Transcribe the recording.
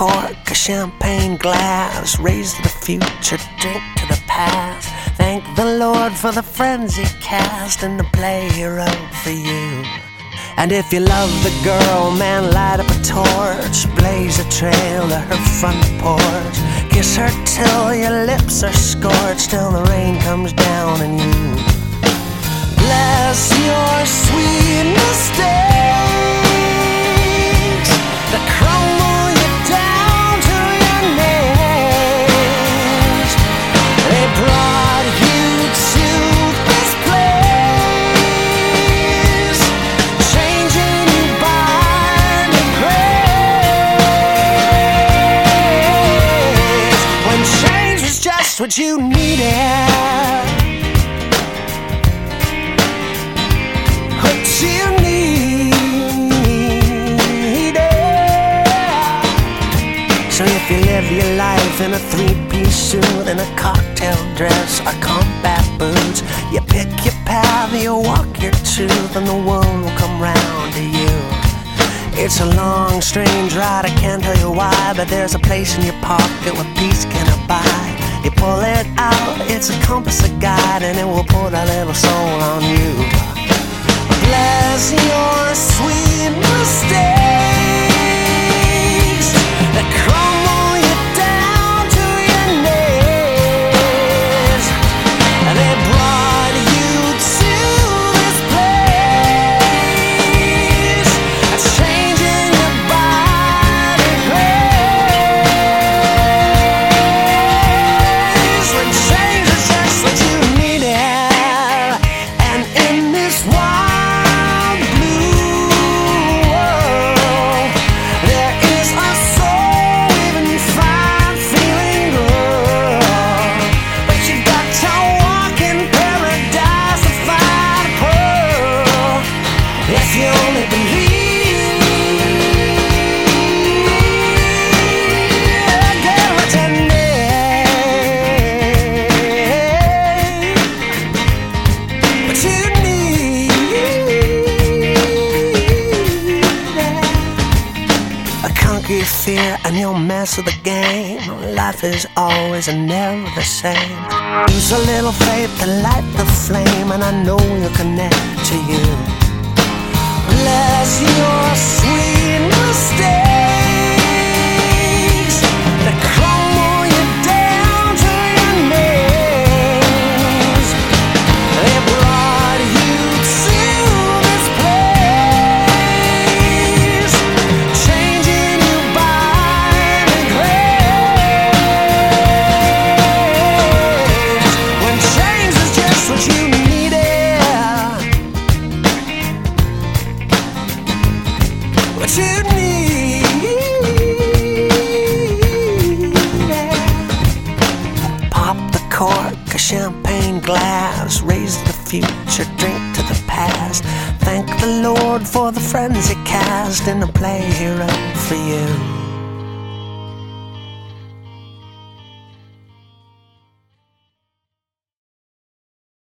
cork, a champagne glass. Raise to the future, drink to the past. Thank the Lord for the friends He cast and the play He wrote for you. And if you love the girl, man, light up a torch. Blaze a trail to her front porch. Kiss her till your lips are scorched, till the rain comes down and you bless your sweet mistakes that crumble you down to your knees. They brought you to this place, changing you by the grace, when change was just what you needed. So if you live your life in a three-piece suit and a cocktail dress or combat boots, you pick your path, you walk your truth, and the world will come round to you. It's a long, strange ride, I can't tell you why, but there's a place in your pocket where peace can abide. You pull it out, it's a compass, a guide, and it will put a little soul on you. Bless your sweet mistakes that crumble you down to your knees. They brought you to this place that's changing your body grace, when change is just what you needed. And in this wild blue world, there is a soul even fine feeling good, but you got to walk in paradise to find a pearl. If you only believe, get what you need, what you need. Conquer your fear and you'll master the game. Life is always and never the same. Use a little faith to light the flame, and I know you'll connect to you. Bless your sweet mistakes that crumble you down to your knees. They brought you to this place, changing you by the grace, when change is just what you needed, what you need. Pop the cork, a champagne glass. Raise the future, drink to the past. Thank the Lord for the friends He cast and the play He wrote for you.